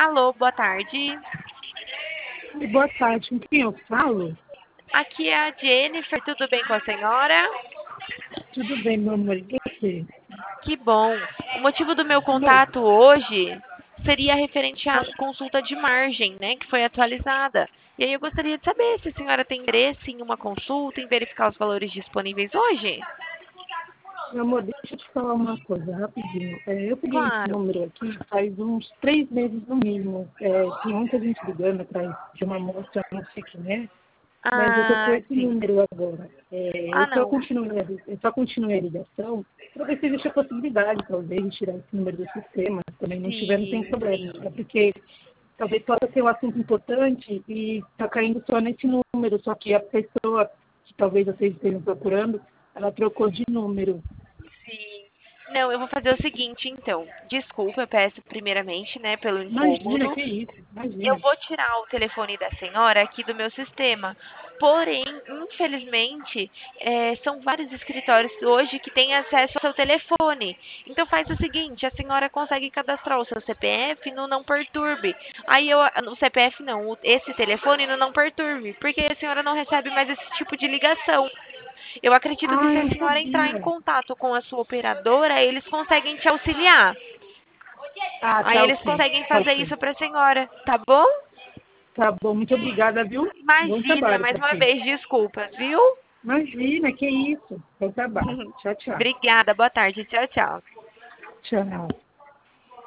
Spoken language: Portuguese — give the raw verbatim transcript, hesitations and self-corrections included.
Alô, boa tarde. Boa tarde, com quem eu falo? Aqui é a Jennifer, tudo bem com a senhora? Tudo bem, meu amor, e você? Que bom. O motivo do meu Amor, contato hoje seria referente à consulta de margem, né, que foi atualizada. E aí eu gostaria de saber se a senhora tem interesse em uma consulta, em verificar os valores disponíveis hoje? meu amor, deixa eu te falar uma coisa rapidinho. É, eu peguei esse Claro. número aqui faz uns três meses no mínimo. É, tem muita gente ligando atrás de uma moça, não sei quem é, mas eu tô com Ah, esse sim. número agora. É, Ah, eu, só não. continuei, a- eu só continuei a ligação para ver se existe a possibilidade, talvez, de tirar esse número do sistema. Se também não tiver, não tem Sim, problema. É sim. porque talvez possa ser um assunto importante e está caindo só nesse número, só que a pessoa que talvez vocês estejam procurando, ela trocou de número. Sim. Não, eu vou fazer o seguinte, então. Desculpa, eu peço primeiramente, né, pelo Imagina, incômodo. que isso, Eu imagina. vou tirar o telefone da senhora aqui do meu sistema. Porém, infelizmente, eh, são vários escritórios hoje que têm acesso ao seu telefone. Então faz o seguinte, a senhora consegue cadastrar o seu C P F no Não Perturbe. Aí eu, no C P F não, o- esse telefone no Não Perturbe, porque a senhora não recebe mais esse tipo de ligação. Eu acredito que Ah, se eu a não senhora entrar em sabia. contato com a sua operadora, eles conseguem te auxiliar. Ah, Aí tá eles ok, conseguem tá fazer ok. isso para a senhora, tá bom? Tá bom, muito obrigada, viu? Bom Imagina, trabalho mais pra uma ti. vez, desculpas, viu? Imagina, que isso. Bom trabalho. Tchau, tchau. Obrigada, boa tarde, tchau, tchau. Tchau.